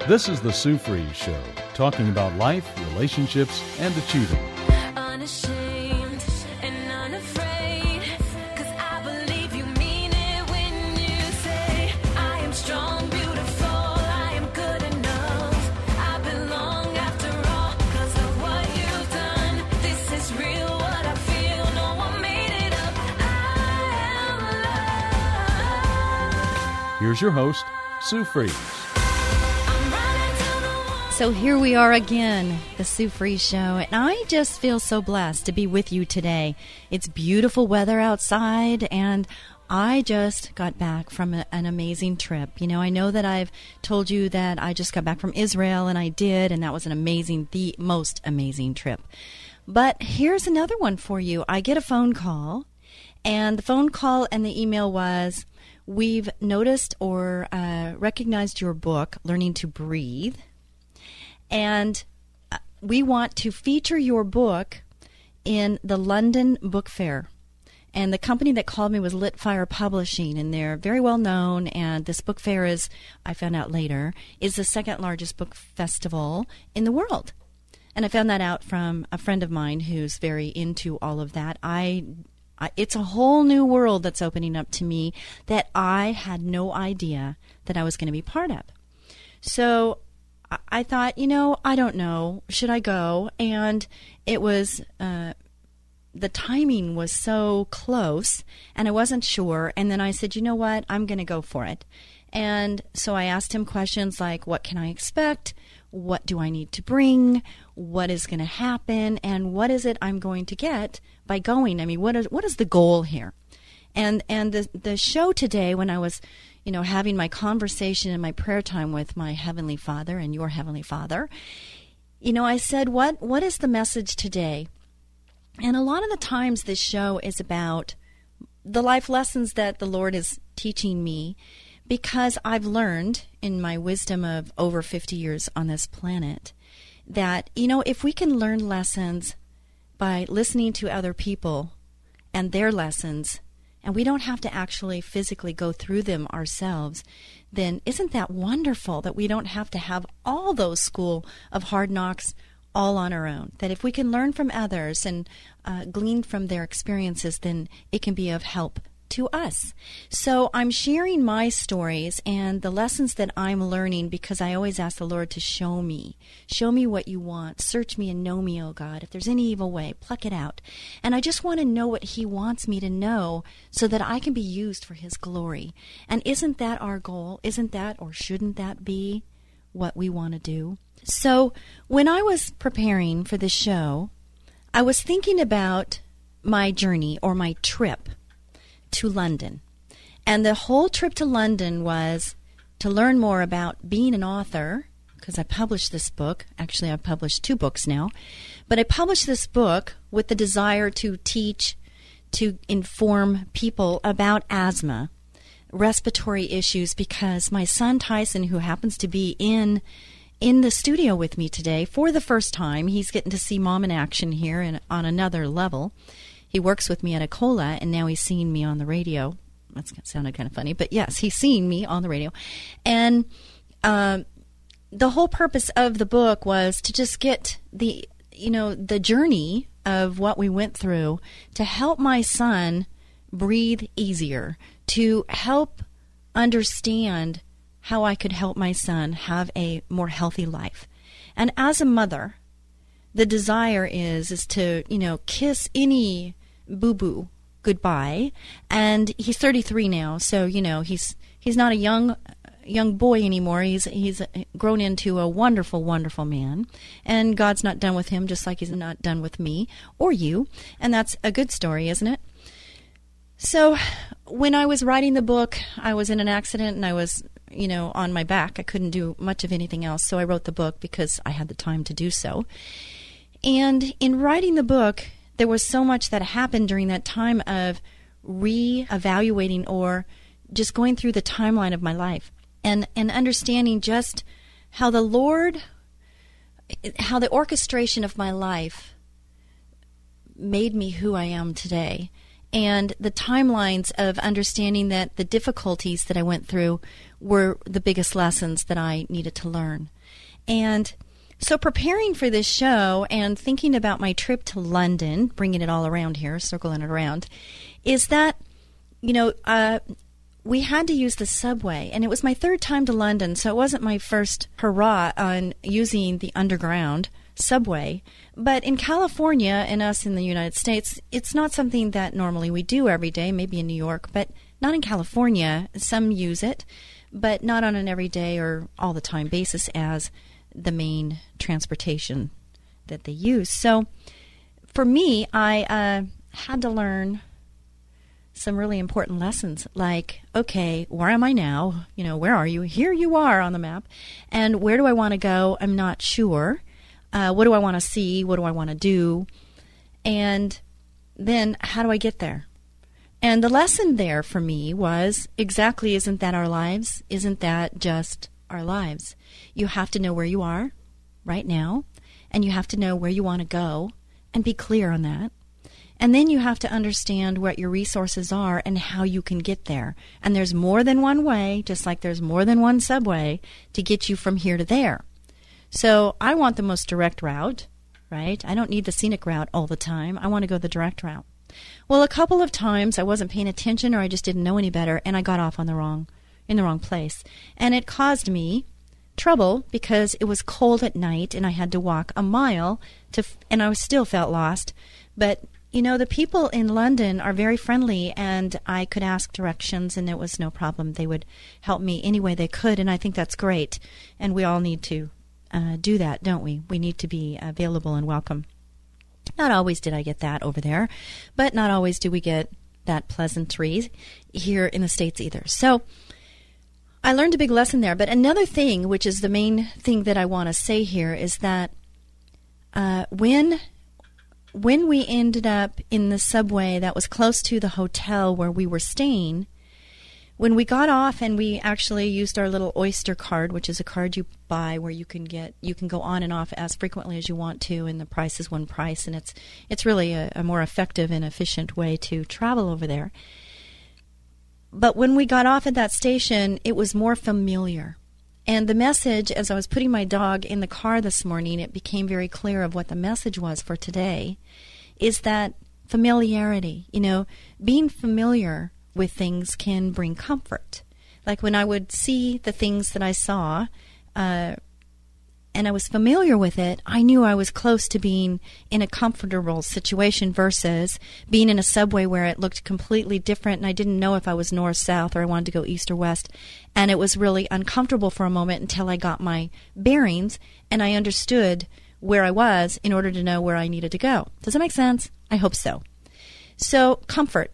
This is the Sue Fries Show, talking about life, relationships, and achieving. Unashamed and unafraid, 'cause I believe you mean it when you say I am strong, beautiful, I am good enough, I belong after all, 'cause of what you've done. This is real, what I feel, no one made it up. I am loved. Here's your host, Sue Fries. So here we are again, the Sue Fries Show, and I just feel so blessed to be with you today. It's beautiful weather outside, and I just got back from an amazing trip. You know, I know that I've told you that I just got back from Israel, and I did, and that was the most amazing trip. But here's another one for you. I get a phone call, and the phone call and the email was, we've noticed or recognized your book, Learning to Breathe, and we want to feature your book in the London Book Fair. And the company that called me was Lit Fire Publishing, and they're very well known. And this book fair is, I found out later, is the second largest book festival in the world. And I found that out from a friend of mine who's very into all of that. It's a whole new world that's opening up to me that I had no idea that I was going to be part of. So I thought, I don't know, should I go? And it was, the timing was so close, and I wasn't sure. And then I said, you know what, I'm going to go for it. And so I asked him questions like, what can I expect? What do I need to bring? What is going to happen? And what is it I'm going to get by going? I mean, what is the goal here? And the show today, when I was having my conversation and my prayer time with my Heavenly Father and your Heavenly Father, I said, what is the message today? And a lot of the times this show is about the life lessons that the Lord is teaching me, because I've learned in my wisdom of over 50 years on this planet that, if we can learn lessons by listening to other people and their lessons, and we don't have to actually physically go through them ourselves, then isn't that wonderful that we don't have to have all those school of hard knocks all on our own? That if we can learn from others and glean from their experiences, then it can be of help to us. So I'm sharing my stories and the lessons that I'm learning, because I always ask the Lord to show me what you want. Search me and know me, oh God. If there's any evil way, pluck it out. And I just want to know what He wants me to know so that I can be used for His glory. And isn't that our goal? Isn't that, or shouldn't that be what we want to do? So when I was preparing for this show, I was thinking about my journey or my trip to London. And the whole trip to London was to learn more about being an author, because I published this book. Actually, I've published 2 books now. But I published this book with the desire to teach, to inform people about asthma, respiratory issues, because my son Tyson, who happens to be in the studio with me today for the first time, he's getting to see Mom in action here and on another level. He works with me at Acola, and now he's seeing me on the radio. That sounded kind of funny, but yes, he's seeing me on the radio. And the whole purpose of the book was to just get the journey of what we went through to help my son breathe easier, to help understand how I could help my son have a more healthy life. And as a mother, the desire is to, kiss any boo-boo goodbye. And he's 33 now, so, he's not a young boy anymore. He's grown into a wonderful, wonderful man. And God's not done with him, just like He's not done with me or you. And that's a good story, isn't it? So when I was writing the book, I was in an accident, and I was on my back. I couldn't do much of anything else, so I wrote the book because I had the time to do so. And in writing the book, there was so much that happened during that time of re-evaluating or just going through the timeline of my life and understanding just how the orchestration of my life made me who I am today. and the timelines of understanding that the difficulties that I went through were the biggest lessons that I needed to learn. And so preparing for this show and thinking about my trip to London, bringing it all around here, circling it around, is that, we had to use the subway. And it was my third time to London, so it wasn't my first hurrah on using the underground subway. But in California and us in the United States, it's not something that normally we do every day, maybe in New York, but not in California. Some use it, but not on an everyday or all the time basis as the main transportation that they use. So for me, I had to learn some really important lessons, like, okay, where am I now? Where are you? Here you are on the map. And where do I want to go? I'm not sure. What do I want to see? What do I want to do? And then how do I get there? And the lesson there for me was exactly, isn't that our lives? Isn't that just our lives? You have to know where you are right now, and you have to know where you want to go and be clear on that. And then you have to understand what your resources are and how you can get there. And there's more than one way, just like there's more than one subway to get you from here to there. So I want the most direct route, right? I don't need the scenic route all the time. I want to go the direct route. Well, a couple of times I wasn't paying attention, or I just didn't know any better, and I got off in the wrong place. And it caused me trouble because it was cold at night and I had to walk a mile and I still felt lost. But the people in London are very friendly, and I could ask directions, and it was no problem. They would help me any way they could, and I think that's great. And we all need to do that, don't we? We need to be available and welcome. Not always did I get that over there, but not always do we get that pleasantry here in the States either. So I learned a big lesson there. But another thing, which is the main thing that I want to say here, is that when we ended up in the subway that was close to the hotel where we were staying, when we got off and we actually used our little Oyster card, which is a card you buy where you can go on and off as frequently as you want to, and the price is one price, and it's really a more effective and efficient way to travel over there. But when we got off at that station, it was more familiar. And the message, as I was putting my dog in the car this morning, it became very clear of what the message was for today, is that familiarity. Being familiar with things can bring comfort. Like when I would see the things that I saw, and I was familiar with it, I knew I was close to being in a comfortable situation versus being in a subway where it looked completely different and I didn't know if I was north, south, or I wanted to go east or west. And it was really uncomfortable for a moment until I got my bearings and I understood where I was in order to know where I needed to go. Does that make sense? I hope so. So, comfort.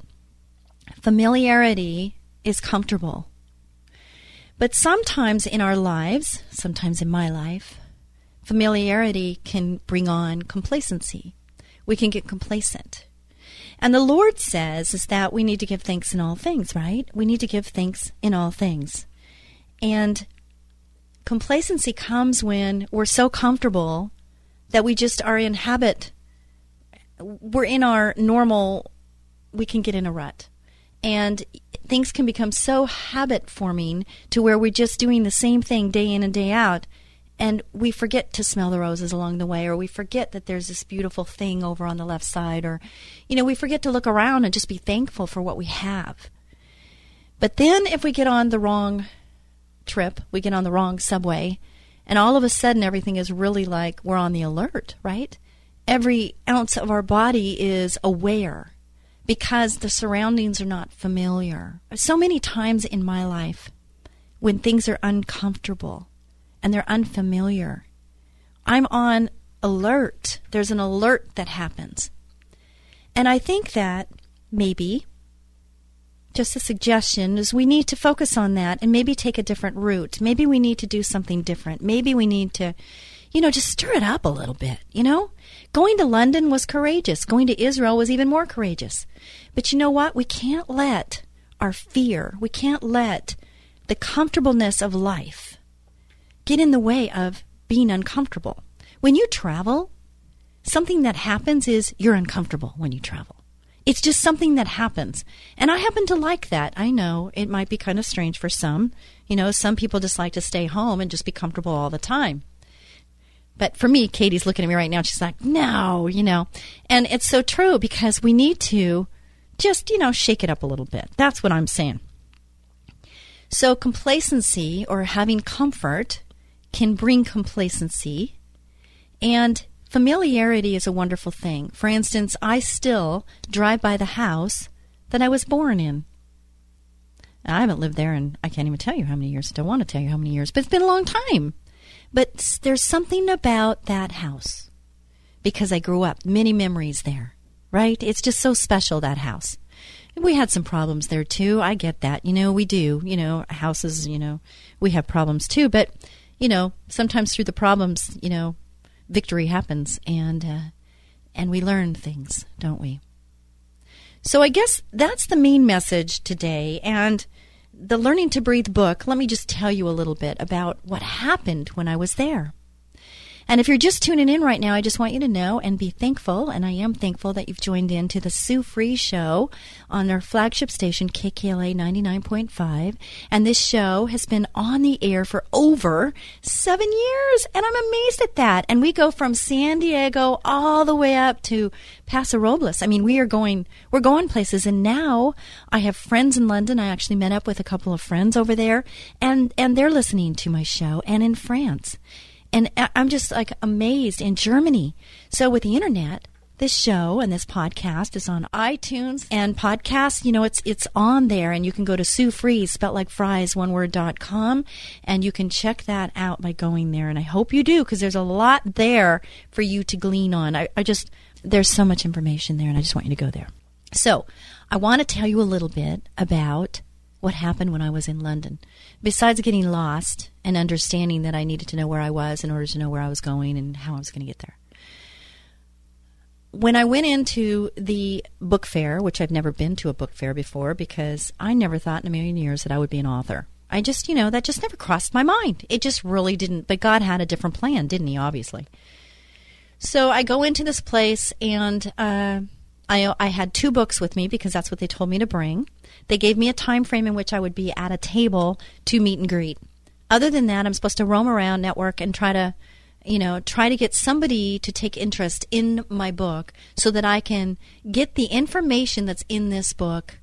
Familiarity is comfortable. But sometimes in our lives, sometimes in my life, familiarity can bring on complacency. We can get complacent. And the Lord says is that we need to give thanks in all things, right? We need to give thanks in all things. And complacency comes when we're so comfortable that we just are in habit. We're in our normal, we can get in a rut. And things can become so habit-forming to where we're just doing the same thing day in and day out, and we forget to smell the roses along the way, or we forget that there's this beautiful thing over on the left side, or, we forget to look around and just be thankful for what we have. But then if we get on the wrong trip, we get on the wrong subway, and all of a sudden everything is really like we're on the alert, right? Every ounce of our body is aware, because the surroundings are not familiar. So many times in my life, when things are uncomfortable and they're unfamiliar, I'm on alert. There's an alert that happens. And I think that maybe, just a suggestion, is we need to focus on that and maybe take a different route. Maybe we need to do something different. Maybe we need to, just stir it up a little bit, Going to London was courageous. Going to Israel was even more courageous. But you know what? We can't let our fear, we can't let the comfortableness of life get in the way of being uncomfortable. When you travel, something that happens is you're uncomfortable when you travel. It's just something that happens. And I happen to like that. I know it might be kind of strange for some. Some people just like to stay home and just be comfortable all the time. But for me, Katie's looking at me right now. She's like, no, And it's so true because we need to just, shake it up a little bit. That's what I'm saying. So complacency or having comfort can bring complacency. And familiarity is a wonderful thing. For instance, I still drive by the house that I was born in. I haven't lived there in, I can't even tell you how many years. I don't want to tell you how many years, but it's been a long time. But there's something about that house because I grew up, many memories there, right? It's just so special, that house. We had some problems there too. I get that. We do. Houses, we have problems too. But, sometimes through the problems, victory happens and we learn things, don't we? So I guess that's the main message today. And the Learning to Breathe book, let me just tell you a little bit about what happened when I was there. And if you're just tuning in right now, I just want you to know and be thankful, and I am thankful that you've joined in to the Sue Free Show on our flagship station, KKLA 99.5. And this show has been on the air for over 7 years, and I'm amazed at that. And we go from San Diego all the way up to Paso Robles. I mean, we're going places, and now I have friends in London. I actually met up with a couple of friends over there, and they're listening to my show, and in France. And I'm just like amazed in Germany. So with the internet, this show and this podcast is on iTunes and podcasts. It's on there, and you can go to Sue Free, spelt like fries, oneword.com, and you can check that out by going there. And I hope you do, because there's a lot there for you to glean on. There's so much information there, and I just want you to go there. So I want to tell you a little bit about what happened when I was in London. Besides getting lost and understanding that I needed to know where I was in order to know where I was going and how I was going to get there. When I went into the book fair, which I've never been to a book fair before because I never thought in a million years that I would be an author. I just, that just never crossed my mind. It just really didn't. But God had a different plan, didn't he, obviously? So I go into this place, and I had 2 books with me because that's what they told me to bring. They gave me a time frame in which I would be at a table to meet and greet. Other than that, I'm supposed to roam around, network, and try to get somebody to take interest in my book so that I can get the information that's in this book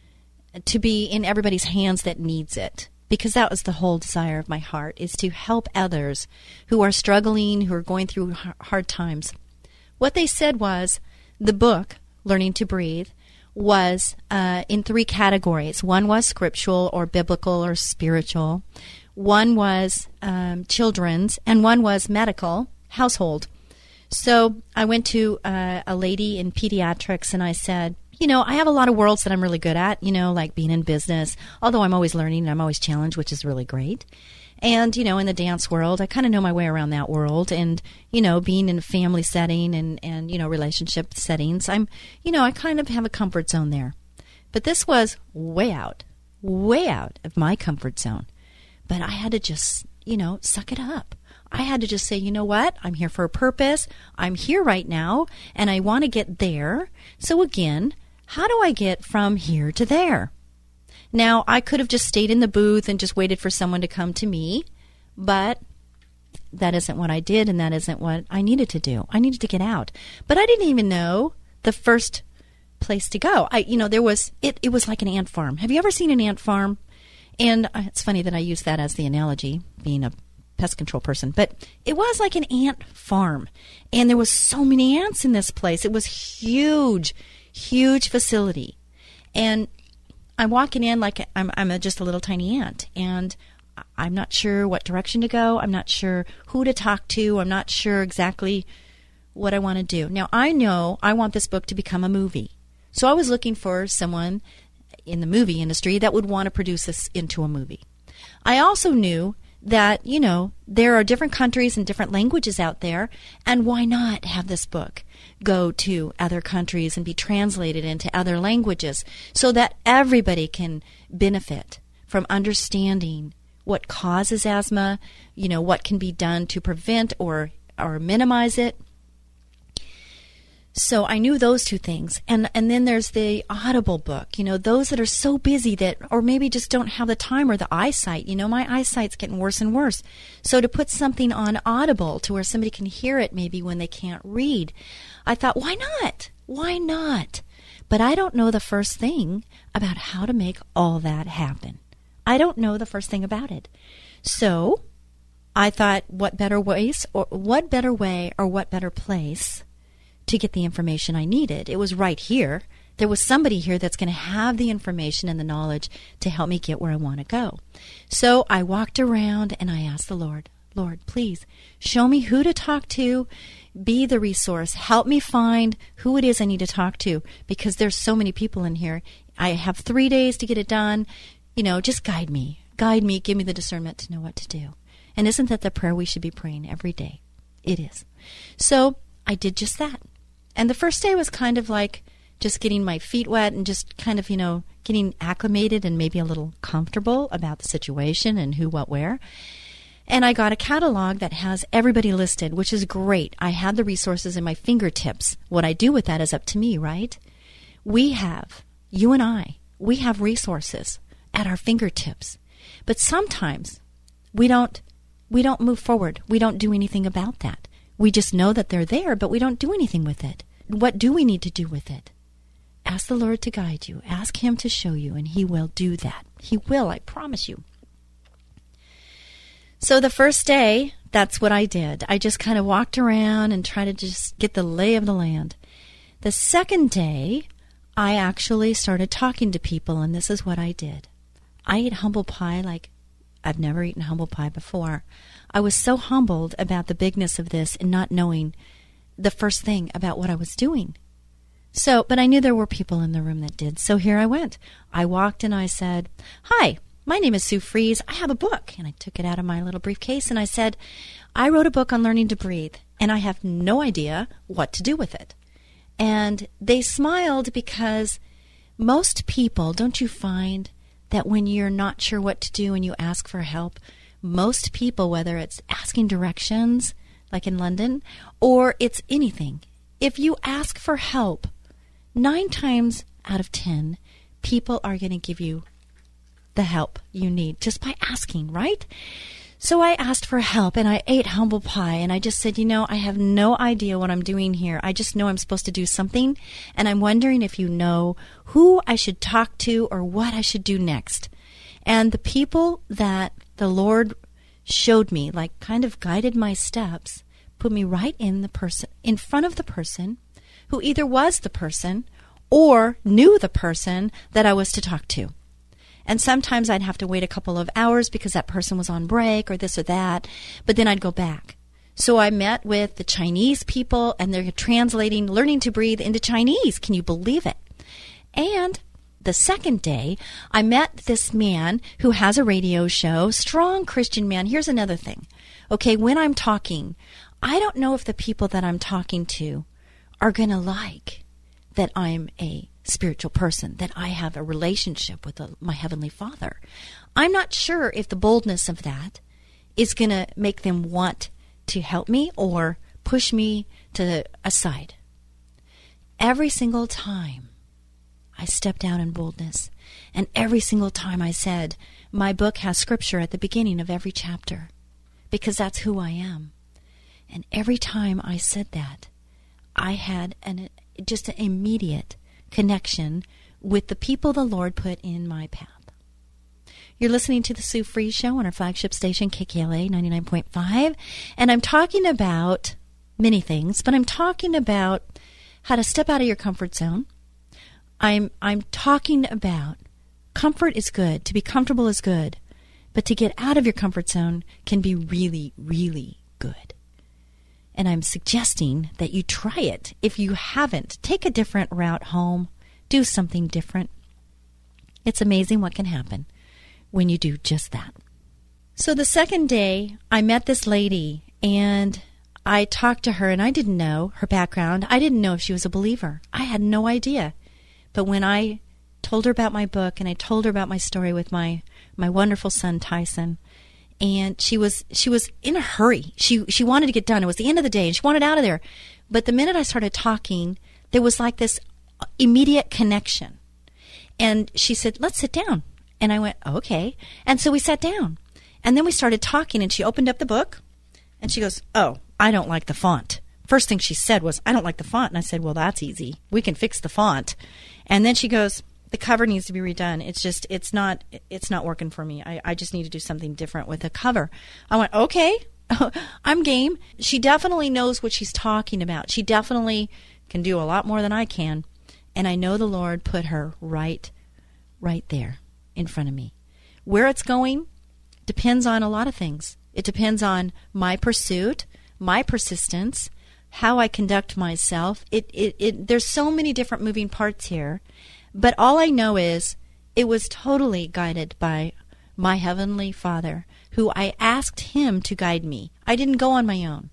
to be in everybody's hands that needs it. Because that was the whole desire of my heart, is to help others who are struggling, who are going through hard times. What they said was the book, Learning to Breathe, was in 3 categories. One was scriptural or biblical or spiritual. One was children's, and one was medical, household. So I went to a lady in pediatrics, and I said, I have a lot of worlds that I'm really good at, like being in business, although I'm always learning and I'm always challenged, which is really great. And, in the dance world, I kind of know my way around that world. And, being in a family setting and relationship settings, I kind of have a comfort zone there. But this was way out of my comfort zone. But I had to just, suck it up. I had to just say, you know what? I'm here for a purpose. I'm here right now, and I want to get there. So again, how do I get from here to there? Now, I could have just stayed in the booth and just waited for someone to come to me, but that isn't what I did, and that isn't what I needed to do. I needed to get out. But I didn't even know the first place to go. It was like an ant farm. Have you ever seen an ant farm? And it's funny that I use that as the analogy, being a pest control person, but it was like an ant farm, and there was so many ants in this place. It was huge facility, and I'm walking in like I'm just a little tiny ant, and I'm not sure what direction to go. I'm not sure who to talk to. I'm not sure exactly what I want to do. Now, I know I want this book to become a movie, so I was looking for someone in the movie industry that would want to produce this into a movie. I also knew that, there are different countries and different languages out there, and why not have this book go to other countries and be translated into other languages so that everybody can benefit from understanding what causes asthma, what can be done to prevent or minimize it. So I knew those two things. And then there's the Audible book, those that are so busy that, or maybe just don't have the time or the eyesight. My eyesight's getting worse and worse. So to put something on Audible to where somebody can hear it maybe when they can't read, I thought, why not? Why not? But I don't know the first thing about how to make all that happen. I don't know the first thing about it. So I thought, what better way or what better place to get the information I needed? It was right here. There was somebody here that's going to have the information and the knowledge to help me get where I want to go. So I walked around and I asked the Lord, please show me who to talk to, be the resource, help me find who it is I need to talk to, because there's so many people in here. I have 3 days to get it done. Just guide me, give me the discernment to know what to do. And isn't that the prayer we should be praying every day? It is. So I did just that. And the first day was kind of like just getting my feet wet and just kind of, getting acclimated and maybe a little comfortable about the situation and who, what, where. And I got a catalog that has everybody listed, which is great. I had the resources in my fingertips. What I do with that is up to me, right? You and I, we have resources at our fingertips. But sometimes we don't move forward. We don't do anything about that. We just know that they're there, but we don't do anything with it. What do we need to do with it? Ask the Lord to guide you. Ask Him to show you, and He will do that. He will, I promise you. So the first day, that's what I did. I just kind of walked around and tried to just get the lay of the land. The second day, I actually started talking to people, and this is what I did. I ate humble pie like I've never eaten humble pie before. I was so humbled about the bigness of this and not knowing the first thing about what I was doing. But I knew there were people in the room that did. So here I went. I walked and I said, "Hi, my name is Sue Fries. I have a book." And I took it out of my little briefcase and I said, "I wrote a book on learning to breathe, and I have no idea what to do with it." And they smiled, because most people, don't you find that when you're not sure what to do and you ask for help, most people, whether it's asking directions, like in London, or it's anything, if you ask for help, 9 times out of 10, people are going to give you the help you need just by asking, right? So I asked for help, and I ate humble pie, and I just said, I have no idea what I'm doing here. I just know I'm supposed to do something, and I'm wondering if you know who I should talk to or what I should do next. And the people that the Lord showed me, like kind of guided my steps, put me right in front of the person who either was the person or knew the person that I was to talk to. And sometimes I'd have to wait a couple of hours because that person was on break or this or that, but then I'd go back. So I met with the Chinese people, and they're translating Learning to Breathe into Chinese. Can you believe it? And the second day, I met this man who has a radio show, strong Christian man. Here's another thing. Okay, when I'm talking, I don't know if the people that I'm talking to are going to like that I'm a spiritual person, that I have a relationship with my Heavenly Father. I'm not sure if the boldness of that is going to make them want to help me or push me to the aside. Every single time I stepped out in boldness, and every single time I said, my book has scripture at the beginning of every chapter, because that's who I am. And every time I said that, I had just an immediate connection with the people the Lord put in my path. You're listening to the Sue Fries Show on our flagship station, KKLA 99.5, and I'm talking about many things, but I'm talking about how to step out of your comfort zone. I'm talking about comfort is good. To be comfortable is good, but to get out of your comfort zone can be really, really good. And I'm suggesting that you try it. If you haven't, take a different route home. Do something different. It's amazing what can happen when you do just that. So the second day, I met this lady, and I talked to her, and I didn't know her background. I didn't know if she was a believer. I had no idea. But when I told her about my book, and I told her about my story with my wonderful son, Tyson, and she was in a hurry. She wanted to get done. It was the end of the day, and she wanted out of there. But the minute I started talking, there was like this immediate connection. And she said, "Let's sit down." And I went, "Okay." And so we sat down. And then we started talking, and she opened up the book, and she goes, "Oh, I don't like the font." First thing she said was, "I don't like the font." And I said, "Well, that's easy. We can fix the font." And then she goes, "The cover needs to be redone. It's not working for me. I just need to do something different with the cover." I went, "Okay, I'm game." She definitely knows what she's talking about. She definitely can do a lot more than I can. And I know the Lord put her right there in front of me. Where it's going depends on a lot of things. It depends on my pursuit, my persistence, how I conduct myself. There's so many different moving parts here. But all I know is it was totally guided by my Heavenly Father, who I asked Him to guide me. I didn't go on my own.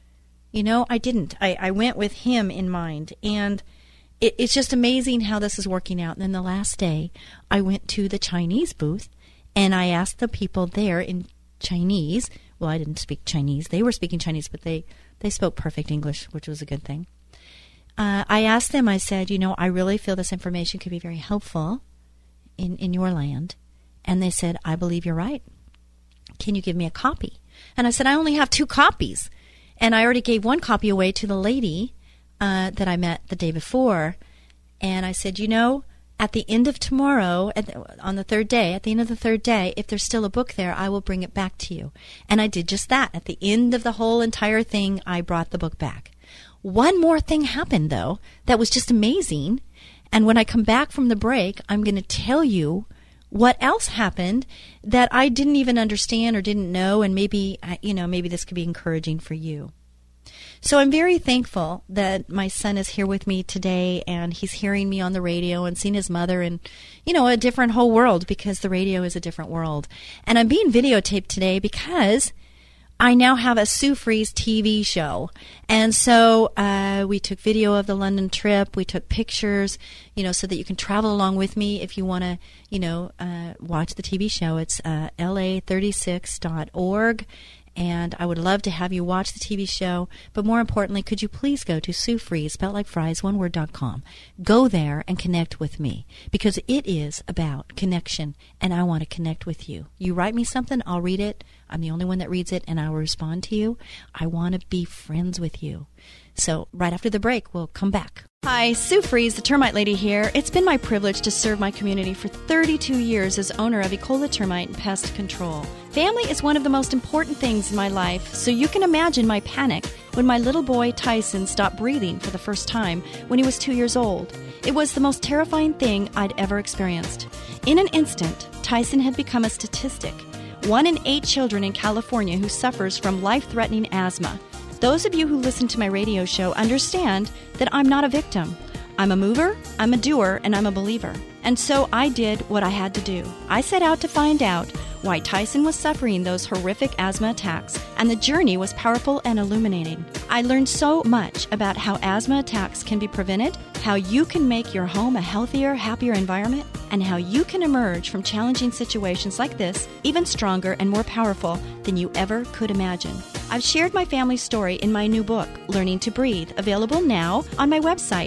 I didn't. I went with Him in mind. And it's just amazing how this is working out. And then the last day, I went to the Chinese booth, and I asked the people there in Chinese. Well, I didn't speak Chinese. They were speaking Chinese, but they spoke perfect English, which was a good thing. I asked them, I said, I really feel this information could be very helpful in your land. And they said, "I believe you're right. Can you give me a copy?" And I said, "I only have 2 copies. And I already gave 1 copy away to the lady that I met the day before. And I said, at the end of tomorrow, on the 3rd day, at the end of the 3rd day, if there's still a book there, I will bring it back to you." And I did just that. At the end of the whole entire thing, I brought the book back. One more thing happened, though, that was just amazing. And when I come back from the break, I'm going to tell you what else happened that I didn't even understand or didn't know, and maybe this could be encouraging for you. So I'm very thankful that my son is here with me today, and he's hearing me on the radio and seeing his mother in, a different whole world, because the radio is a different world. And I'm being videotaped today because I now have a Sue Fries TV show. And so we took video of the London trip. We took pictures, so that you can travel along with me if you want to, watch the TV show. It's la36.org. And I would love to have you watch the TV show. But more importantly, could you please go to Sue Fries, spelled like fries, oneword.com. Go there and connect with me, because it is about connection, and I want to connect with you. You write me something, I'll read it. I'm the only one that reads it, and I will respond to you. I want to be friends with you. So right after the break, we'll come back. Hi, Sue Fries, the Termite Lady here. It's been my privilege to serve my community for 32 years as owner of Ecola Termite and Pest Control. Family is one of the most important things in my life, so you can imagine my panic when my little boy Tyson stopped breathing for the first time when he was 2 years old. It was the most terrifying thing I'd ever experienced. In an instant, Tyson had become a statistic. 1 in 8 children in California who suffers from life-threatening asthma. Those of you who listen to my radio show understand that I'm not a victim. I'm a mover, I'm a doer, and I'm a believer. And so I did what I had to do. I set out to find out why Tyson was suffering those horrific asthma attacks, and the journey was powerful and illuminating. I learned so much about how asthma attacks can be prevented, how you can make your home a healthier, happier environment, and how you can emerge from challenging situations like this even stronger and more powerful than you ever could imagine. I've shared my family's story in my new book, Learning to Breathe, available now on my website,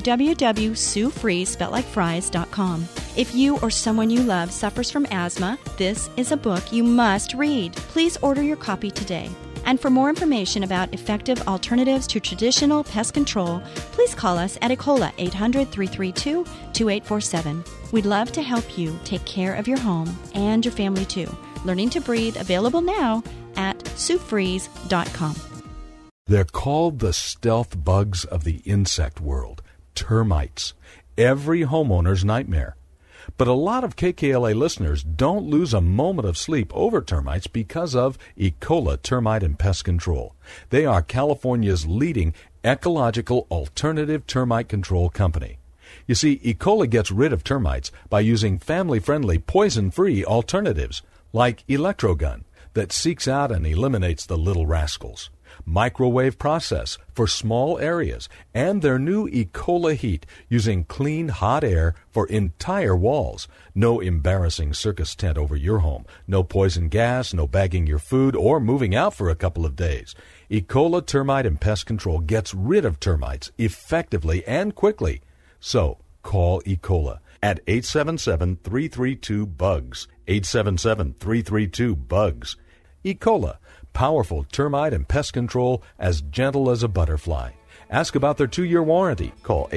www.suefries.com. If you or someone you love suffers from asthma, this is a book you must read. Please order your copy today. And for more information about effective alternatives to traditional pest control, please call us at Ecola 800-332-2847. We'd love to help you take care of your home and your family too. Learning to Breathe, available now at suefries.com. They're called the stealth bugs of the insect world, termites. Every homeowner's nightmare. But a lot of KKLA listeners don't lose a moment of sleep over termites because of Ecola Termite and Pest Control. They are California's leading ecological alternative termite control company. You see, Ecola gets rid of termites by using family-friendly, poison-free alternatives like Electrogun that seeks out and eliminates the little rascals. microwave process for small areas, and their new Ecola heat using clean hot air for entire walls. No embarrassing circus tent over your home. No poison gas, no bagging your food, or moving out for a couple of days. Ecola Termite and Pest Control gets rid of termites effectively and quickly. So, call Ecola at 877-332-BUGS. 877-332-BUGS. Ecola, powerful termite and pest control as gentle as a butterfly. Ask about their 2-year warranty. Call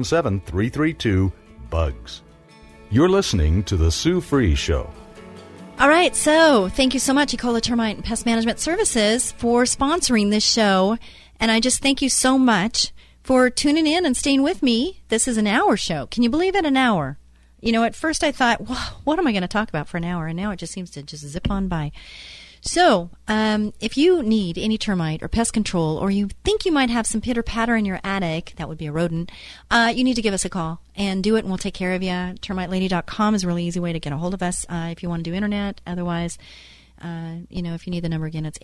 877-332-BUGS. You're listening to The Sue Fries Show. All right, so thank you so much, Ecola Termite and Pest Management Services, for sponsoring this show. And I just thank you so much for tuning in and staying with me. This is an hour show. Can you believe it, an hour? You know, at first I thought, well, what am I going to talk about for an hour? And now it just seems to just zip on by. So, if you need any termite or pest control, or you think you might have some pitter-patter in your attic, that would be a rodent, you need to give us a call and do it, and we'll take care of you. TermiteLady.com is a really easy way to get a hold of us if you want to do internet. Otherwise, if you need the number again, it's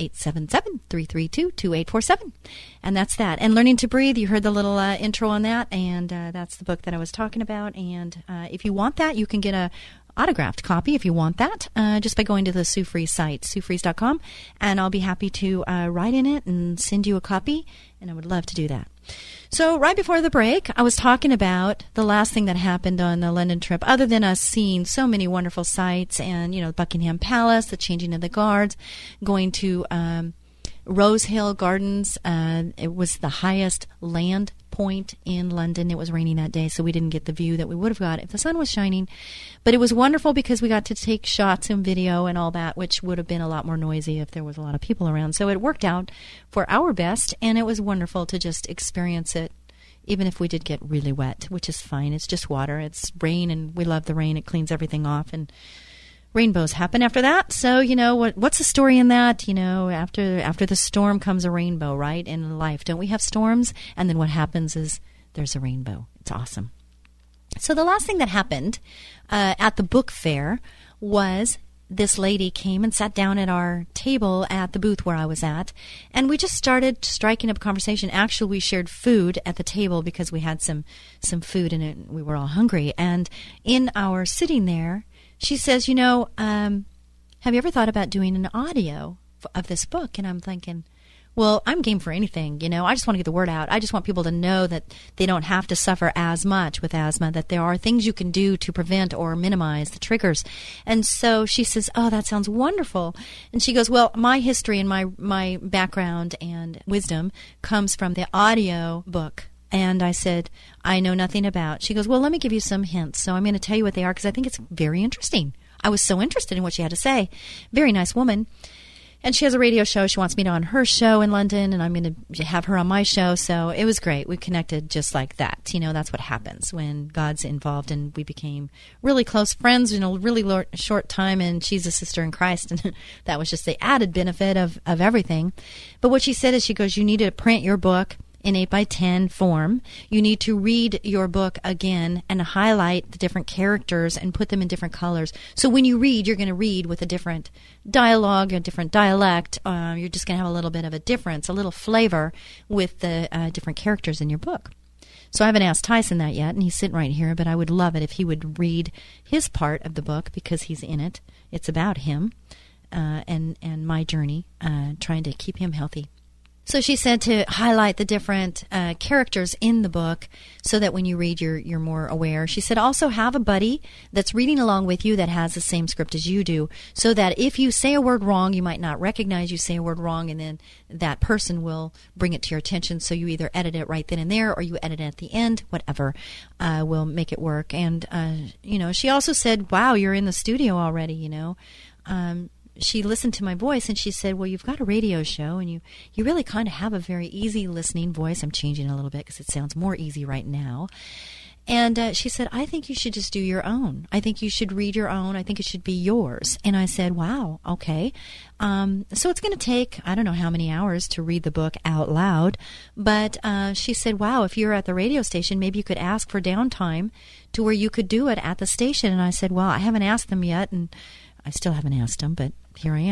877-332-2847. And that's that. And Learning to Breathe, you heard the little intro on that, and that's the book that I was talking about. And if you want that, you can get a autographed copy if you want that, just by going to the Sue Fries site, SueFries.com, and I'll be happy to write in it and send you a copy, and I would love to do that. So right before the break, I was talking about the last thing that happened on the London trip, other than us seeing so many wonderful sights and, Buckingham Palace, the changing of the guards, going to Rose Hill Gardens. It was the highest land point in London. It was raining that day, so we didn't get the view that we would have got if the sun was shining. But it was wonderful because we got to take shots and video and all that, which would have been a lot more noisy if there was a lot of people around. So it worked out for our best, and it was wonderful to just experience it, even if we did get really wet, which is fine. It's just water. It's rain, and we love the rain. It cleans everything off, and rainbows happen after that. So, what's the story in that? After the storm comes a rainbow, right? In life, don't we have storms? And then what happens is there's a rainbow. It's awesome. So the last thing that happened at the book fair was this lady came and sat down at our table at the booth where I was at, and we just started striking up a conversation. Actually, we shared food at the table because we had some food in it. We were all hungry. And in our sitting there, she says, have you ever thought about doing an audio of this book? And I'm thinking, well, I'm game for anything. I just want to get the word out. I just want people to know that they don't have to suffer as much with asthma, that there are things you can do to prevent or minimize the triggers. And so she says, oh, that sounds wonderful. And she goes, well, my history and my background and wisdom comes from the audio book. And I said, I know nothing about. She goes, well, let me give you some hints. So I'm going to tell you what they are because I think it's very interesting. I was so interested in what she had to say. Very nice woman. And she has a radio show. She wants me to on her show in London, and I'm going to have her on my show. So it was great. We connected just like that. That's what happens when God's involved, and we became really close friends in a really short time, and she's a sister in Christ, and that was just the added benefit of everything. But what she said is, she goes, you need to print your book in 8x10 form. You need to read your book again and highlight the different characters and put them in different colors. So when you read, you're going to read with a different dialogue, a different dialect. You're just going to have a little bit of a difference, a little flavor with the different characters in your book. So I haven't asked Tyson that yet, and he's sitting right here, but I would love it if he would read his part of the book because he's in it. It's about him and my journey, trying to keep him healthy. So she said to highlight the different characters in the book so that when you read, you're more aware. She said also have a buddy that's reading along with you that has the same script as you do, so that if you say a word wrong, you might not recognize you say a word wrong, and then that person will bring it to your attention. So you either edit it right then and there, or you edit it at the end, whatever will make it work. And, she also said, wow, you're in the studio already, she listened to my voice and she said, well, you've got a radio show and you really kind of have a very easy listening voice. I'm changing a little bit because it sounds more easy right now. And she said, I think you should just do your own. I think you should read your own. I think it should be yours. And I said, wow, okay. So it's going to take, I don't know how many hours to read the book out loud. But she said, wow, if you're at the radio station, maybe you could ask for downtime to where you could do it at the station. And I said, well, I haven't asked them yet. And I still haven't asked them, but here I am.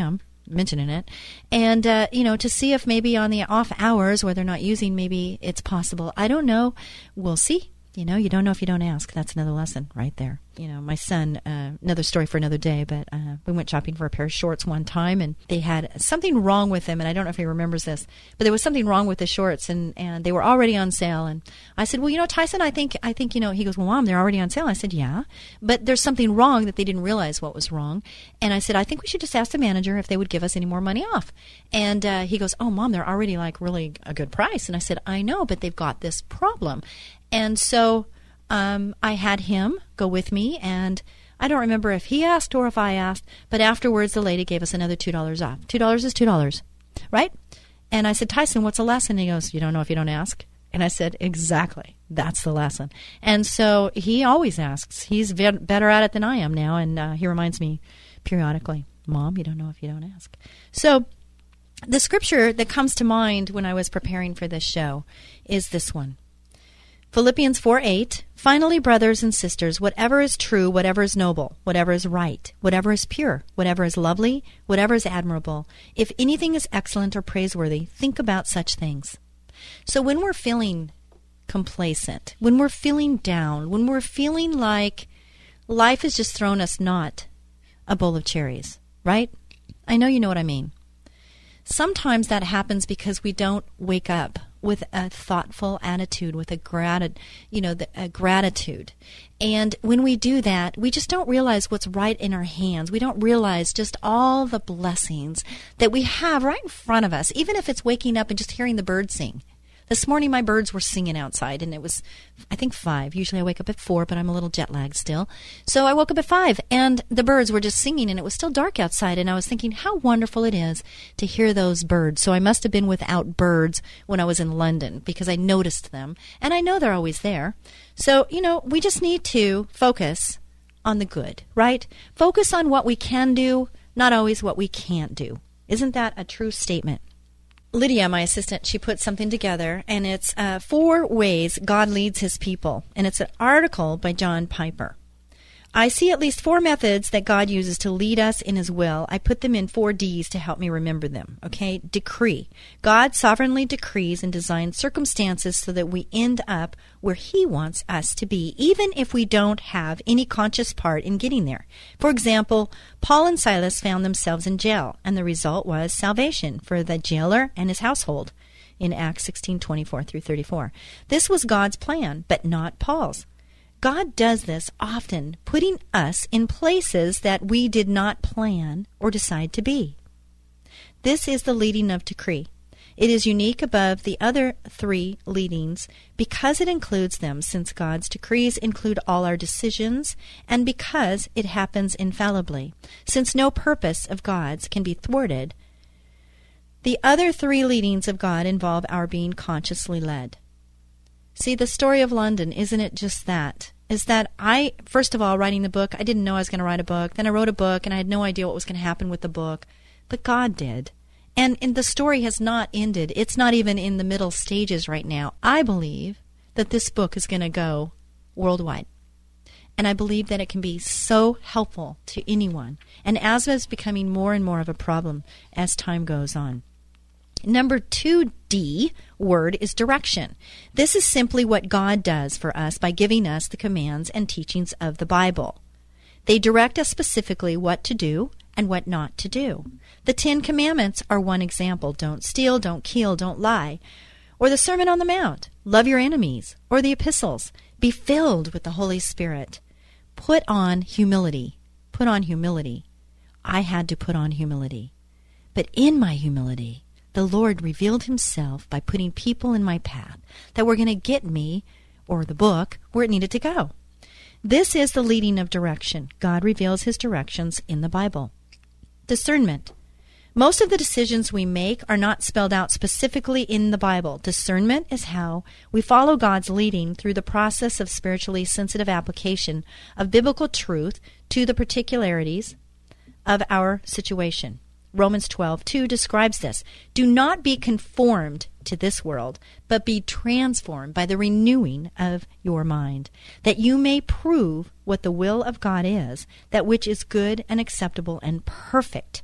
mentioning it. And, to see if maybe on the off hours where they're not using, maybe it's possible. I don't know. We'll see. You don't know if you don't ask. That's another lesson right there. My son, another story for another day, but we went shopping for a pair of shorts one time, and they had something wrong with them, and I don't know if he remembers this, but there was something wrong with the shorts, and they were already on sale. And I said, well, Tyson, I think, he goes, well, Mom, they're already on sale. I said, yeah, but there's something wrong that they didn't realize what was wrong. And I said, I think we should just ask the manager if they would give us any more money off. And he goes, oh, Mom, they're already like really a good price. And I said, I know, but they've got this problem. And so I had him go with me, and I don't remember if he asked or if I asked, but afterwards the lady gave us another $2 off. $2 is $2, right? And I said, Tyson, what's a lesson? And he goes, you don't know if you don't ask? And I said, exactly. That's the lesson. And so he always asks. He's better at it than I am now, and he reminds me periodically, Mom, you don't know if you don't ask. So the scripture that comes to mind when I was preparing for this show is this one. Philippians 4:8, finally, brothers and sisters, whatever is true, whatever is noble, whatever is right, whatever is pure, whatever is lovely, whatever is admirable, if anything is excellent or praiseworthy, think about such things. So when we're feeling complacent, when we're feeling down, when we're feeling like life has just thrown us not a bowl of cherries, right? I know you know what I mean. Sometimes that happens because we don't wake up with a thoughtful attitude, with a gratitude. And when we do that, we just don't realize what's right in our hands. We don't realize just all the blessings that we have right in front of us, even if it's waking up and just hearing the birds sing. This morning, my birds were singing outside, and it was, I think, 5. Usually I wake up at 4, but I'm a little jet lagged still. So I woke up at 5, and the birds were just singing, and it was still dark outside, and I was thinking how wonderful it is to hear those birds. So I must have been without birds when I was in London, because I noticed them, and I know they're always there. So, we just need to focus on the good, right? Focus on what we can do, not always what we can't do. Isn't that a true statement? Lydia, my assistant, she put something together, and it's 4 ways God leads his people. And it's an article by John Piper. I see at least 4 methods that God uses to lead us in his will. I put them in 4 Ds to help me remember them. Okay? Decree. God sovereignly decrees and designs circumstances so that we end up where he wants us to be, even if we don't have any conscious part in getting there. For example, Paul and Silas found themselves in jail, and the result was salvation for the jailer and his household in Acts 16:24-34. This was God's plan, but not Paul's. God does this often, putting us in places that we did not plan or decide to be. This is the leading of decree. It is unique above the other 3 leadings because it includes them, since God's decrees include all our decisions, and because it happens infallibly. Since no purpose of God's can be thwarted, the other 3 leadings of God involve our being consciously led. See, the story of London, isn't it just that? Is that I, first of all, writing the book, I didn't know I was going to write a book. Then I wrote a book, and I had no idea what was going to happen with the book. But God did. And the story has not ended. It's not even in the middle stages right now. I believe that this book is going to go worldwide. And I believe that it can be so helpful to anyone. And asthma is becoming more and more of a problem as time goes on. Number 2D word is direction. This is simply what God does for us by giving us the commands and teachings of the Bible. They direct us specifically what to do and what not to do. The 10 Commandments are one example. Don't steal, don't kill, don't lie. Or the Sermon on the Mount, love your enemies. Or the epistles, be filled with the Holy Spirit. Put on humility. Put on humility. I had to put on humility. But in my humility, the Lord revealed himself by putting people in my path that were going to get me, or the book, where it needed to go. This is the leading of direction. God reveals his directions in the Bible. Discernment. Most of the decisions we make are not spelled out specifically in the Bible. Discernment is how we follow God's leading through the process of spiritually sensitive application of biblical truth to the particularities of our situation. Romans 12:2 describes this. Do not be conformed to this world, but be transformed by the renewing of your mind, that you may prove what the will of God is, that which is good and acceptable and perfect.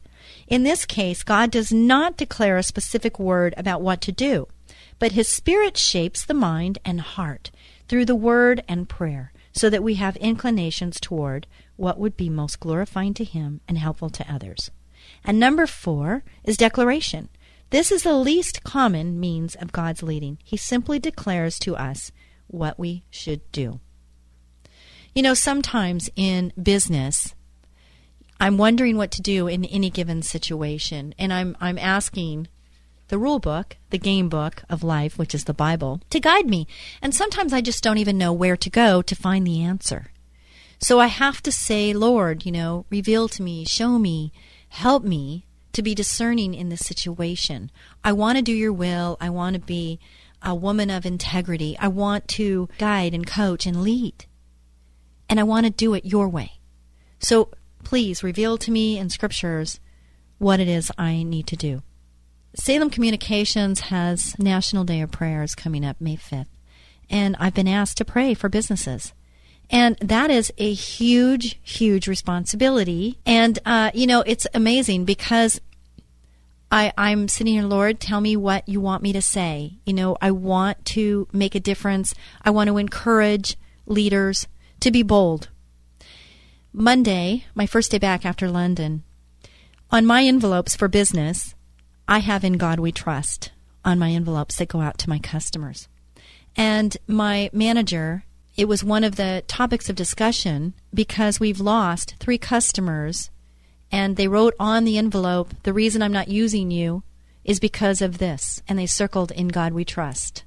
In this case, God does not declare a specific word about what to do, but His Spirit shapes the mind and heart through the Word and prayer so that we have inclinations toward what would be most glorifying to Him and helpful to others. And number 4 is declaration. This is the least common means of God's leading. He simply declares to us what we should do. You know, sometimes in business, I'm wondering what to do in any given situation, and I'm asking the rule book, the game book of life, which is the Bible, to guide me. And sometimes I just don't even know where to go to find the answer. So I have to say, Lord, reveal to me, show me, help me to be discerning in this situation. I want to do your will. I want to be a woman of integrity. I want to guide and coach and lead. And I want to do it your way. So please reveal to me in scriptures what it is I need to do. Salem Communications has National Day of Prayers coming up May 5th. And I've been asked to pray for businesses. And that is a huge, huge responsibility. And, it's amazing because I'm sitting here, Lord, tell me what you want me to say. I want to make a difference. I want to encourage leaders to be bold. Monday, my first day back after London, on my envelopes for business, I have "In God We Trust" on my envelopes that go out to my customers. And my manager, it was one of the topics of discussion because we've lost 3 customers, and they wrote on the envelope, "The reason I'm not using you is because of this." And they circled "In God We Trust."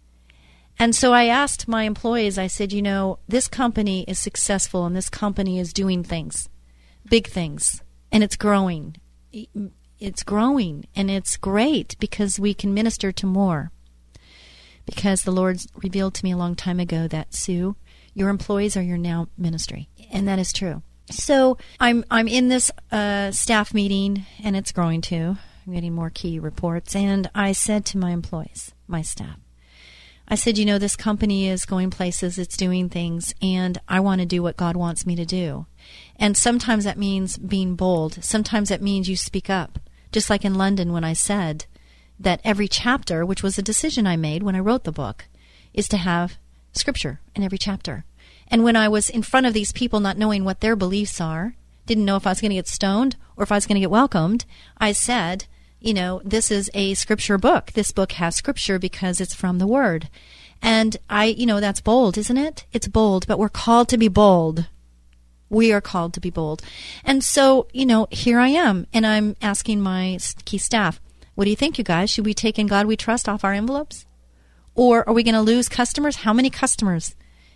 And so I asked my employees, I said, this company is successful and this company is doing things, big things, and it's growing. It's growing, and it's great because we can minister to more. Because the Lord revealed to me a long time ago that, Sue, your employees are your now ministry. And that is true. So I'm in this staff meeting, and it's growing too. I'm getting more key reports. And I said to my employees, my staff, I said, this company is going places, it's doing things, and I want to do what God wants me to do. And sometimes that means being bold. Sometimes that means you speak up. Just like in London when I said that every chapter, which was a decision I made when I wrote the book, is to have scripture in every chapter. And when I was in front of these people not knowing what their beliefs are, didn't know if I was going to get stoned or if I was going to get welcomed, I said, this is a scripture book. This book has scripture because it's from the Word. And that's bold, isn't it? It's bold, but we're called to be bold. We are called to be bold. And so, here I am, and I'm asking my key staff, what do you think, you guys? Should we take "In God We Trust" off our envelopes? Or are we going to lose customers? How many customers?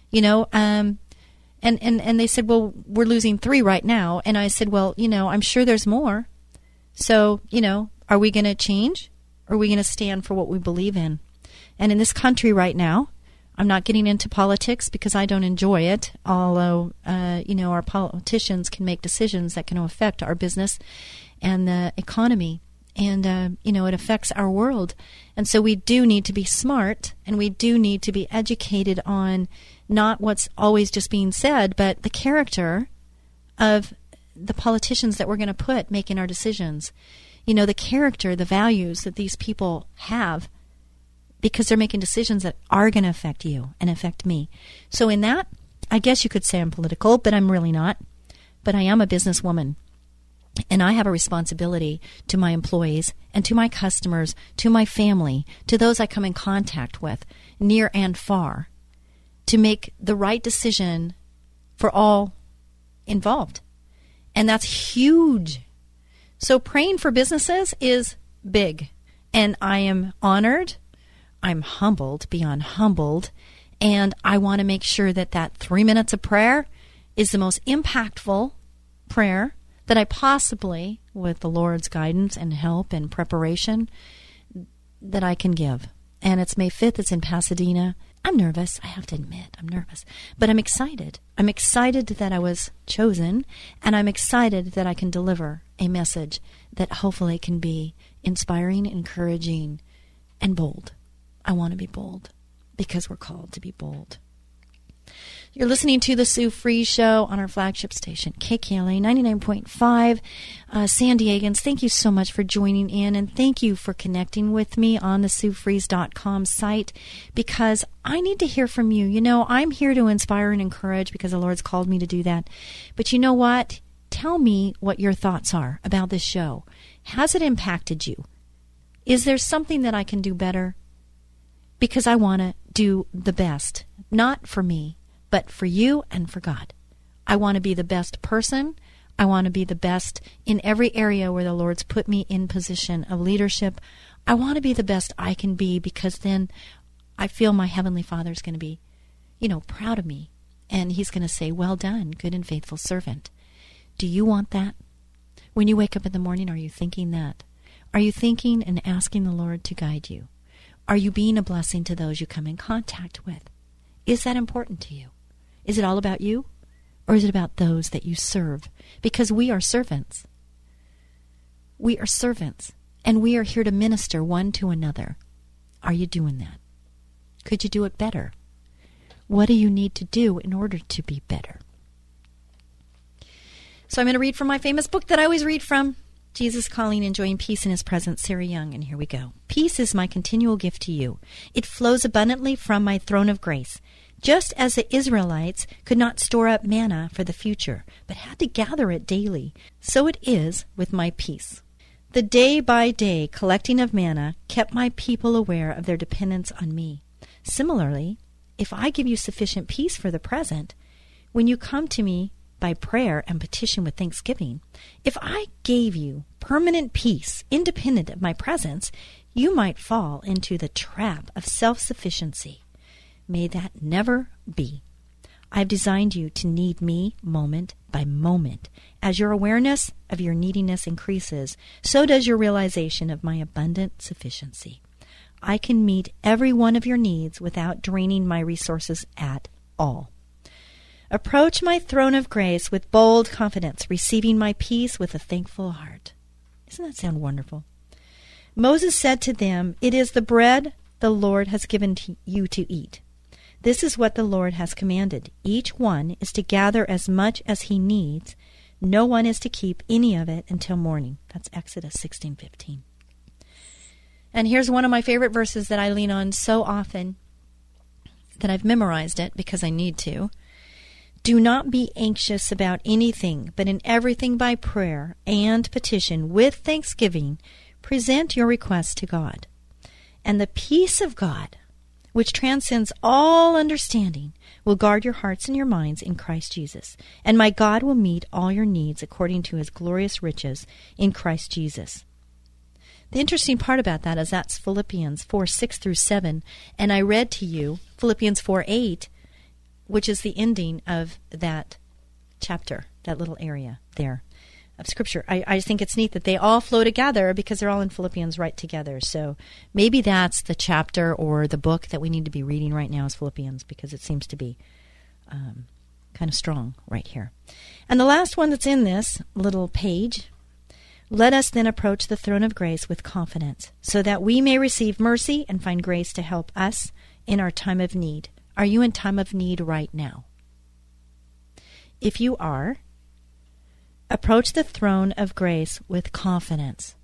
And they said, well, we're losing 3 right now. And I said, well, I'm sure there's more. So, are we going to change? Or are we going to stand for what we believe in? And in this country right now, I'm not getting into politics because I don't enjoy it, although, our politicians can make decisions that can affect our business and the economy. And, it affects our world. And so we do need to be smart, and we do need to be educated on not what's always just being said, but the character of the politicians that we're going to put making our decisions. The character, the values that these people have, because they're making decisions that are going to affect you and affect me. So in that, I guess you could say I'm political, but I'm really not. But I am a businesswoman. And I have a responsibility to my employees and to my customers, to my family, to those I come in contact with, near and far, to make the right decision for all involved. And that's huge. So praying for businesses is big. And I am honored. I'm humbled, beyond humbled. And I want to make sure that 3 minutes of prayer is the most impactful prayer that I possibly, with the Lord's guidance and help and preparation, that I can give. And it's May 5th. It's in Pasadena. I'm nervous. I have to admit, I'm nervous. But I'm excited. I'm excited that I was chosen, and I'm excited that I can deliver a message that hopefully can be inspiring, encouraging, and bold. I want to be bold because we're called to be bold. You're listening to The Sue Fries Show on our flagship station, KKLA 99.5. San Diegans, thank you so much for joining in, and thank you for connecting with me on the SueFries.com site, because I need to hear from you. You know, I'm here to inspire and encourage because the Lord's called me to do that. But you know what? Tell me what your thoughts are about this show. Has it impacted you? Is there something that I can do better? Because I want to do the best, not for me, but for you and for God. I want to be the best person. I want to be the best in every area where the Lord's put me in position of leadership. I want to be the best I can be, because then I feel my Heavenly Father's going to be, proud of me. And He's going to say, well done, good and faithful servant. Do you want that? When you wake up in the morning, are you thinking that? Are you thinking and asking the Lord to guide you? Are you being a blessing to those you come in contact with? Is that important to you? Is it all about you? Or is it about those that you serve? Because we are servants. We are servants. And we are here to minister one to another. Are you doing that? Could you do it better? What do you need to do in order to be better? So I'm going to read from my famous book that I always read from, Jesus Calling, Enjoying Peace in His Presence, Sarah Young. And here we go. Peace is my continual gift to you. It flows abundantly from my throne of grace. Just as the Israelites could not store up manna for the future, but had to gather it daily, so it is with my peace. The day-by-day collecting of manna kept my people aware of their dependence on me. Similarly, if I give you sufficient peace for the present, when you come to me by prayer and petition with thanksgiving, if I gave you permanent peace independent of my presence, you might fall into the trap of self-sufficiency. May that never be. I've designed you to need me moment by moment. As your awareness of your neediness increases, so does your realization of my abundant sufficiency. I can meet every one of your needs without draining my resources at all. Approach my throne of grace with bold confidence, receiving my peace with a thankful heart. Doesn't that sound wonderful? Moses said to them, "It is the bread the Lord has given to you to eat. This is what the Lord has commanded. Each one is to gather as much as he needs. No one is to keep any of it until morning." That's Exodus 16:15. And here's one of my favorite verses that I lean on so often that I've memorized it because I need to. Do not be anxious about anything, but in everything by prayer and petition with thanksgiving, present your requests to God. And the peace of God, which transcends all understanding, will guard your hearts and your minds in Christ Jesus. And my God will meet all your needs according to His glorious riches in Christ Jesus. The interesting part about that is that's Philippians 4:6-7. And I read to you Philippians 4:8, which is the ending of that chapter, that little area there of Scripture. I think it's neat that they all flow together because they're all in Philippians right together. So maybe that's the chapter or the book that we need to be reading right now is Philippians, because it seems to be kind of strong right here. And the last one that's in this little page, let us then approach the throne of grace with confidence, so that we may receive mercy and find grace to help us in our time of need. Are you in time of need right now? If you are, approach the throne of grace with confidence.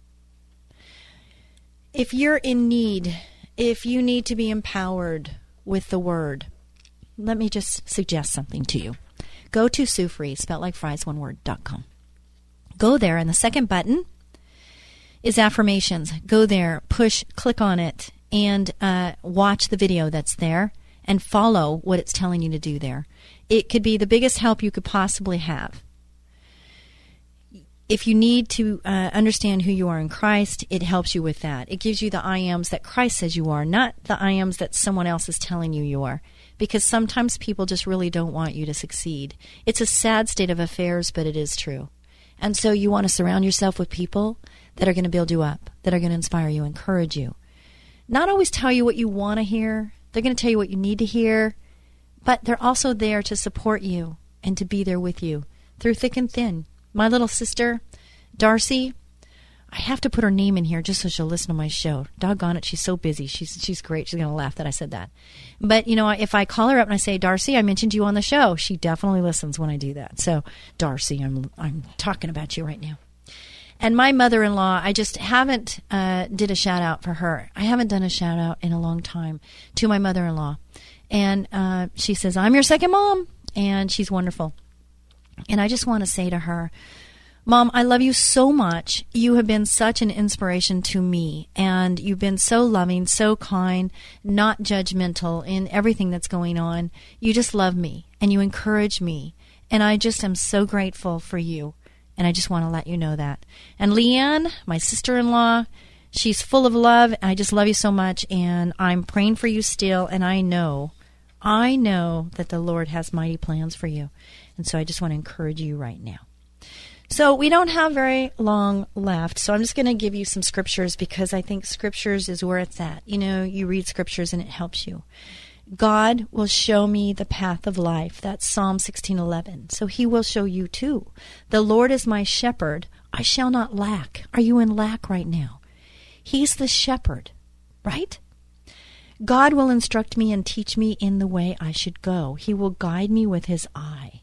If you're in need, if you need to be empowered with the Word, let me just suggest something to you. Go to SueFries, spelled like fries, one word, .com. Go there, and the second button is affirmations. Go there, click on it, and watch the video that's there, and follow what it's telling you to do there. It could be the biggest help you could possibly have. If you need to understand who you are in Christ, it helps you with that. It gives you the I ams that Christ says you are, not the I ams that someone else is telling you are. Because sometimes people just really don't want you to succeed. It's a sad state of affairs, but it is true. And so you want to surround yourself with people that are going to build you up, that are going to inspire you, encourage you. Not always tell you what you want to hear. They're going to tell you what you need to hear. But they're also there to support you and to be there with you through thick and thin. My little sister, Darcy, I have to put her name in here just so she'll listen to my show. Doggone it, she's so busy. She's great. She's going to laugh that I said that. But, if I call her up and I say, Darcy, I mentioned you on the show, she definitely listens when I do that. So, Darcy, I'm talking about you right now. And my mother-in-law, I just haven't did a shout-out for her. I haven't done a shout-out in a long time to my mother-in-law. And she says, I'm your second mom. And she's wonderful. And I just want to say to her, Mom, I love you so much. You have been such an inspiration to me, and you've been so loving, so kind, not judgmental in everything that's going on. You just love me, and you encourage me, and I just am so grateful for you, and I just want to let you know that. And Leanne, my sister-in-law, she's full of love, and I just love you so much, and I'm praying for you still, and I know that the Lord has mighty plans for you, and so I just want to encourage you right now. So we don't have very long left, so I'm just going to give you some scriptures because I think scriptures is where it's at. You read scriptures and it helps you. God will show me the path of life. That's Psalm 16:11. So he will show you too. The Lord is my shepherd. I shall not lack. Are you in lack right now? He's the shepherd, right? God will instruct me and teach me in the way I should go. He will guide me with his eye.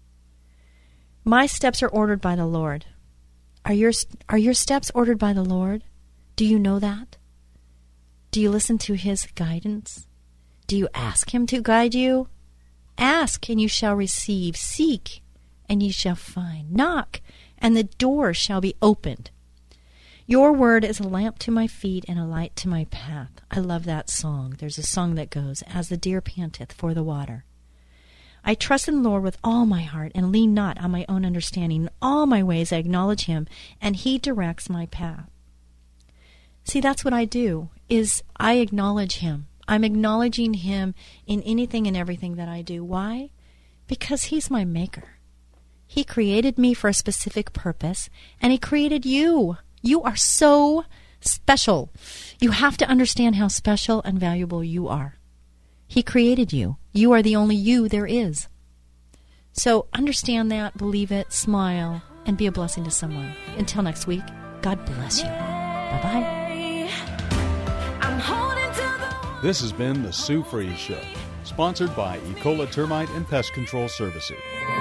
My steps are ordered by the Lord. Are your steps ordered by the Lord? Do you know that? Do you listen to his guidance? Do you ask him to guide you? Ask, and you shall receive. Seek, and ye shall find. Knock, and the door shall be opened. Your word is a lamp to my feet and a light to my path. I love that song. There's a song that goes, As the deer panteth for the water. I trust in the Lord with all my heart and lean not on my own understanding. In all my ways I acknowledge him, and he directs my path. See, that's what I do, is I acknowledge him. I'm acknowledging him in anything and everything that I do. Why? Because he's my maker. He created me for a specific purpose, and he created you. You are so special. You have to understand how special and valuable you are. He created you. You are the only you there is. So understand that, believe it, smile, and be a blessing to someone. Until next week, God bless you. Bye-bye. I'm holding to the This has been The Sue Fries Show, sponsored by Ecola Termite and Pest Control Services.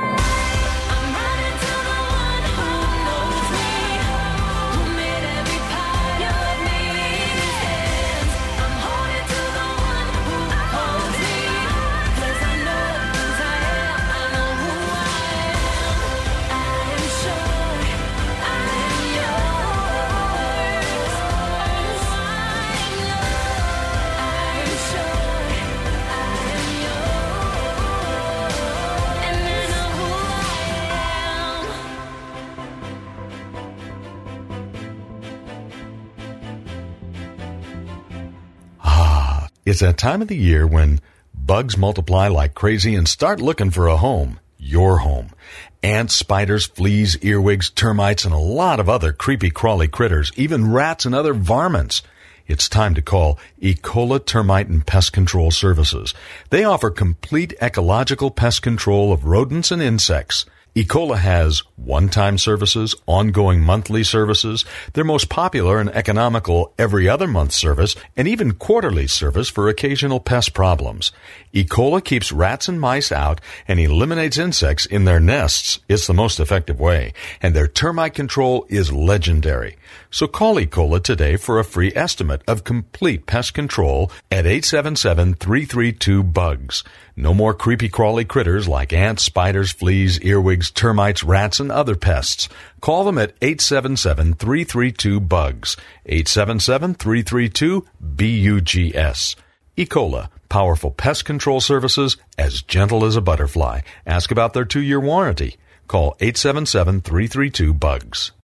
I'm running to the one who knows me, who made every part of me his hands. I'm holding to the one who holds me, 'cause I know whose I am, I know who I am. I am sure I am yours. Oh, I am sure I am yours. And I know who I am. It's that time of the year when bugs multiply like crazy and start looking for a home. Your home. Ants, spiders, fleas, earwigs, termites, and a lot of other creepy crawly critters, even rats and other varmints. It's time to call Ecola Termite and Pest Control Services. They offer complete ecological pest control of rodents and insects. Ecola has one-time services, ongoing monthly services, their most popular and economical every other month service, and even quarterly service for occasional pest problems. Ecola keeps rats and mice out and eliminates insects in their nests. It's the most effective way, and their termite control is legendary. So call Ecola today for a free estimate of complete pest control at 877-332-BUGS. No more creepy crawly critters like ants, spiders, fleas, earwigs, termites, rats, and other pests. Call them at 877-332-BUGS. 877-332-BUGS. Ecola, powerful pest control services as gentle as a butterfly. Ask about their 2-year warranty. Call 877-332-BUGS.